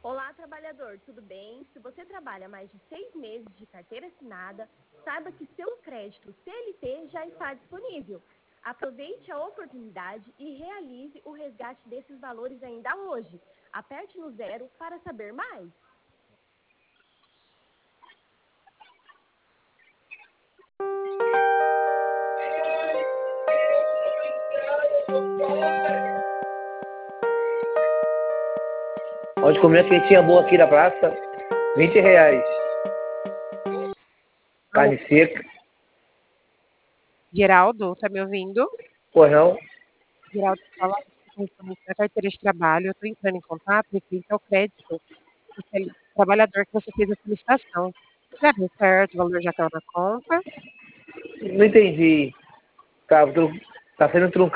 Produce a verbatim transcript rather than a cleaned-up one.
Olá, trabalhador, tudo bem? Se você trabalha mais de seis meses de carteira assinada, saiba que seu crédito C L T já está disponível. Aproveite a oportunidade e realize o resgate desses valores ainda hoje. Aperte no zero para saber mais. Onde comer uma quentinha boa aqui na praça, vinte reais. Carne seca. Geraldo, tá me ouvindo? Pois não? Geraldo, fala correspondente da carteira de trabalho. Eu estou entrando em contato referente ao crédito do cel- trabalhador que você fez a solicitação. Já deu certo, o valor já caiu na conta. Não entendi. Tá, tá sendo truncado.